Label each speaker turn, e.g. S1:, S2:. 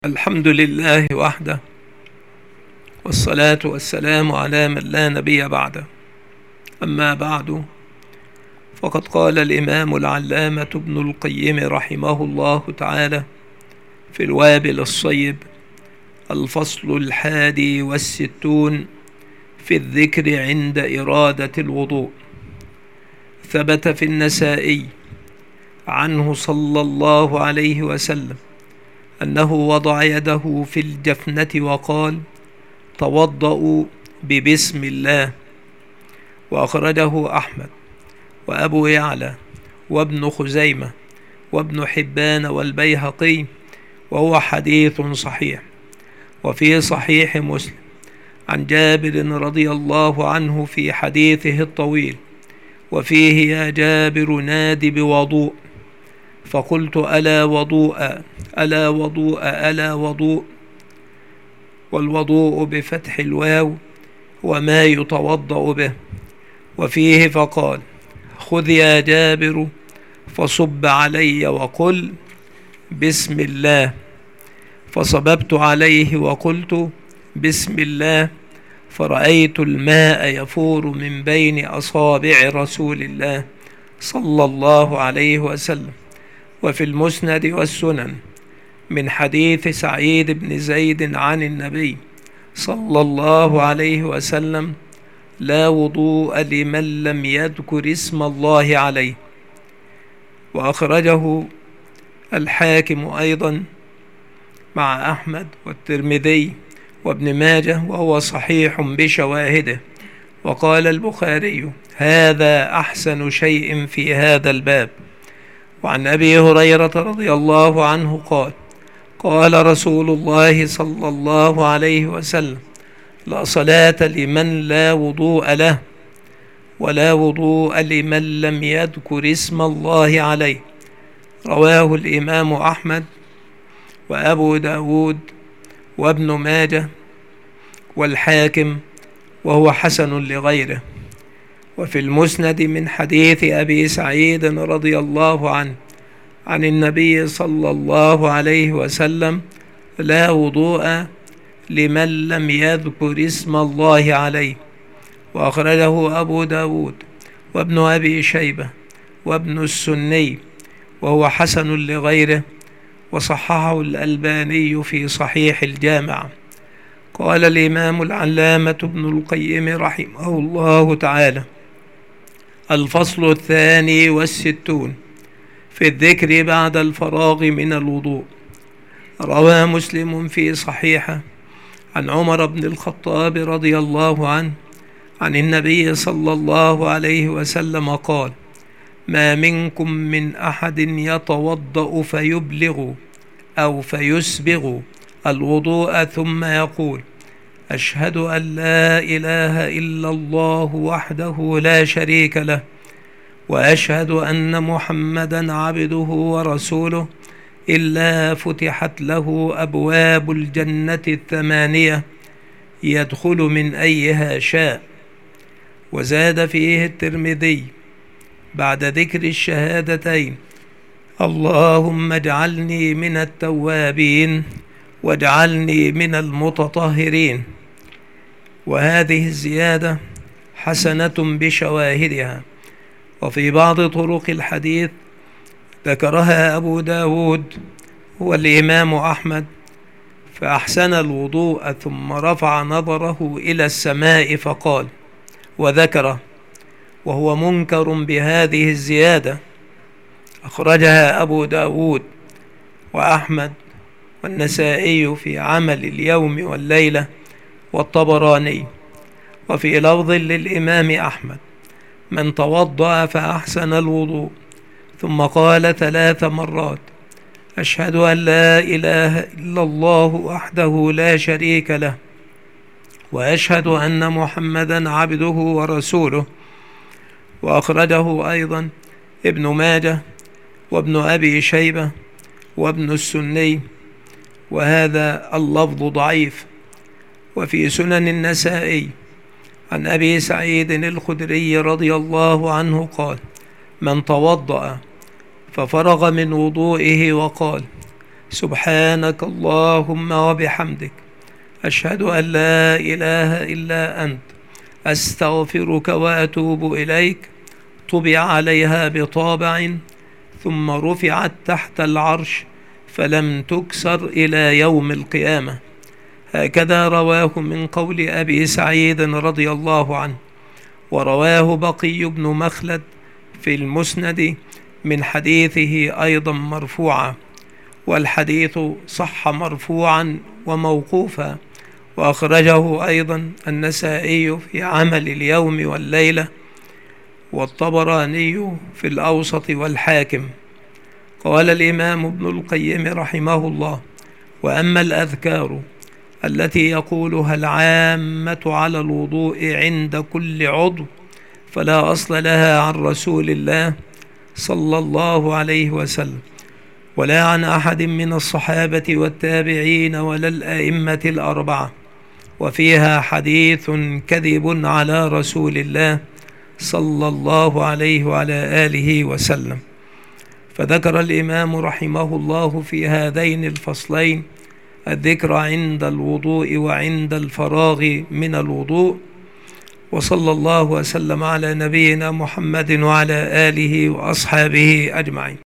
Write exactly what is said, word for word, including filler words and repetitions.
S1: الحمد لله وحده، والصلاة والسلام على من لا نبي بعده. أما بعد، فقد قال الإمام العلامة ابن القيم رحمه الله تعالى في الوابل الصيب: الفصل الحادي والستون في الذكر عند إرادة الوضوء. ثبت في النسائي عنه صلى الله عليه وسلم أنه وضع يده في الجفنة وقال: توضؤوا ببسم الله. وأخرجه أحمد وأبو يعلى وابن خزيمة وابن حبان والبيهقي، وهو حديث صحيح. وفي صحيح مسلم عن جابر رضي الله عنه في حديثه الطويل وفيه: يا جابر ناد بوضوء. فقلت: ألا وضوء ألا وضوء ألا وضوء. والوضوء بفتح الواو وما يتوضأ به. وفيه فقال: خذ يا جابر فصب علي وقل بسم الله. فصببت عليه وقلت بسم الله، فرأيت الماء يفور من بين أصابع رسول الله صلى الله عليه وسلم. وفي المسند والسنن من حديث سعيد بن زيد عن النبي صلى الله عليه وسلم: لا وضوء لمن لم يذكر اسم الله عليه. وأخرجه الحاكم أيضا مع أحمد والترمذي وابن ماجه، وهو صحيح بشواهده. وقال البخاري: هذا أحسن شيء في هذا الباب. وعن أبي هريرة رضي الله عنه قال: قال رسول الله صلى الله عليه وسلم: لا صلاة لمن لا وضوء له، ولا وضوء لمن لم يذكر اسم الله عليه. رواه الإمام أحمد وأبو داود وابن ماجه والحاكم، وهو حسن لغيره. وفي المسند من حديث أبي سعيد رضي الله عنه عن النبي صلى الله عليه وسلم: لا وضوء لمن لم يذكر اسم الله عليه. وأخرجه أبو داود وابن أبي شيبة وابن السني، وهو حسن لغيره، وصححه الألباني في صحيح الجامع. قال الإمام العلامة ابن القيم رحمه الله تعالى: الفصل الثاني والستون في الذكر بعد الفراغ من الوضوء. روى مسلم في صحيحه عن عمر بن الخطاب رضي الله عنه عن النبي صلى الله عليه وسلم قال: ما منكم من أحد يتوضأ فيبلغ أو فيسبغ الوضوء ثم يقول: أشهد أن لا إله إلا الله وحده لا شريك له، وأشهد أن محمدا عبده ورسوله، إلا فتحت له أبواب الجنة الثمانية يدخل من أيها شاء. وزاد فيه الترمذي بعد ذكر الشهادتين: اللهم اجعلني من التوابين واجعلني من المتطهرين. وهذه الزيادة حسنة بشواهدها. وفي بعض طرق الحديث ذكرها أبو داود والإمام أحمد: فأحسن الوضوء ثم رفع نظره إلى السماء فقال، وذكره، وهو منكر بهذه الزيادة. أخرجها أبو داود وأحمد والنسائي في عمل اليوم والليلة والطبراني. وفي لفظ للإمام أحمد: من توضأ فأحسن الوضوء ثم قال ثلاث مرات: أشهد أن لا إله إلا الله وحده لا شريك له، وأشهد أن محمدا عبده ورسوله. وأخرجه أيضا ابن ماجه وابن أبي شيبة وابن السني، وهذا اللفظ ضعيف. وفي سنن النسائي عن أبي سعيد الخدري رضي الله عنه قال: من توضأ ففرغ من وضوئه وقال: سبحانك اللهم وبحمدك، أشهد أن لا إله إلا أنت، أستغفرك وأتوب إليك. طبع عليها بطابع ثم رفعت تحت العرش فلم تكسر إلى يوم القيامة. هكذا رواه من قول أبي سعيد رضي الله عنه، ورواه بقي بن مخلد في المسند من حديثه أيضا مرفوعا، والحديث صح مرفوعا وموقوفا، وأخرجه أيضا النسائي في عمل اليوم والليلة، والطبراني في الأوسط والحاكم. قال الإمام ابن القيم رحمه الله: وأما الأذكار التي يقولها العامة على الوضوء عند كل عضو فلا أصل لها عن رسول الله صلى الله عليه وسلم، ولا عن أحد من الصحابة والتابعين ولا الأئمة الأربعة، وفيها حديث كذب على رسول الله صلى الله عليه وعلى آله وسلم. فذكر الإمام رحمه الله في هذين الفصلين الذكر عند الوضوء وعند الفراغ من الوضوء. وصلى الله وسلم على نبينا محمد وعلى آله وأصحابه أجمعين.